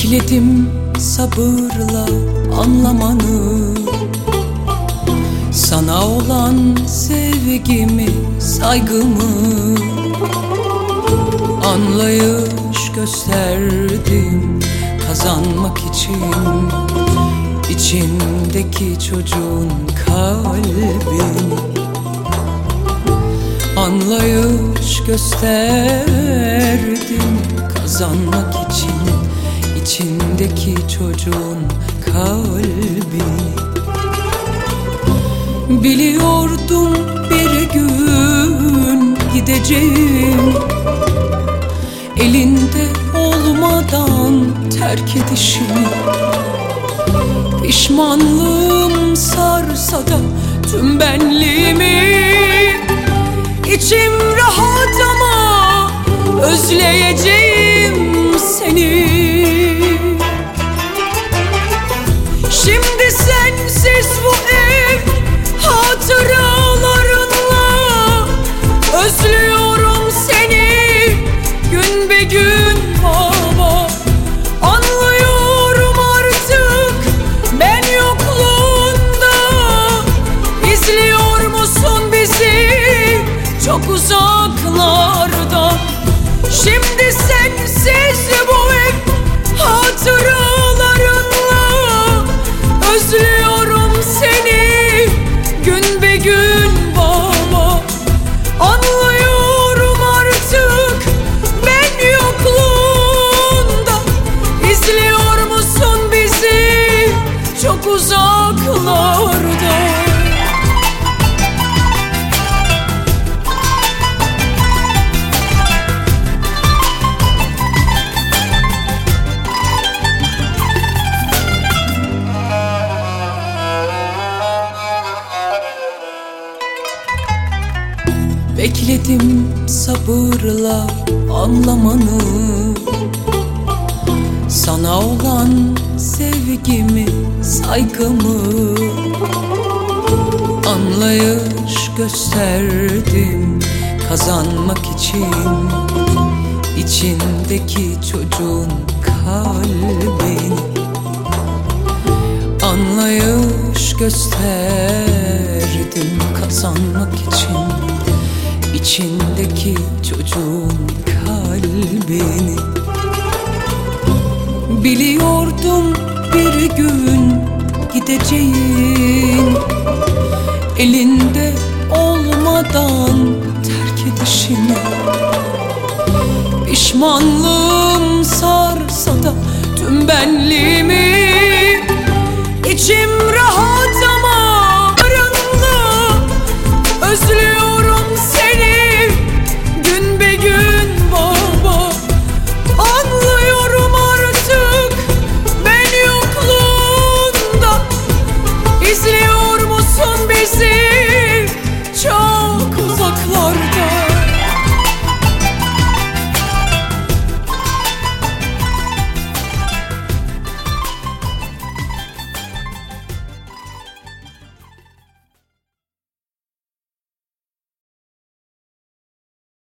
Bekledim sabırla anlamanı, sana olan sevgimi, saygımı. Anlayış gösterdim kazanmak için, içindeki çocuğun kalbini. Anlayış gösterdim kazanmak için, içindeki çocuğun kalbini. Biliyordum bir gün gideceğim, elinde olmadan terk edişini. Pişmanlığım sarsa da tüm benliğimi, İçim rahat ama özleyeceğim seni. Şimdi sensiz bu ev hatıralarınla, özlüyorum seni gün be gün baba. Anlıyorum artık ben yokluğunda, izliyor musun bizi çok uzaklarda. Şimdi sensiz bu ev hatıralarınla, özlüyorum seni gün be gün baba. Anlıyorum artık ben yokluğunda, izliyor musun bizi çok uzaklarda. Bekledim sabırla anlamanı, sana olan sevgimi, saygımı. Anlayış gösterdim kazanmak için, içindeki çocuğun kalbini. Anlayış gösterdim kazanmak için, İçindeki çocuğun kalbini. Biliyordum bir gün gideceğin, elinde olmadan terk edişini. Pişmanlığım sarsa da tüm benliğimi, İçim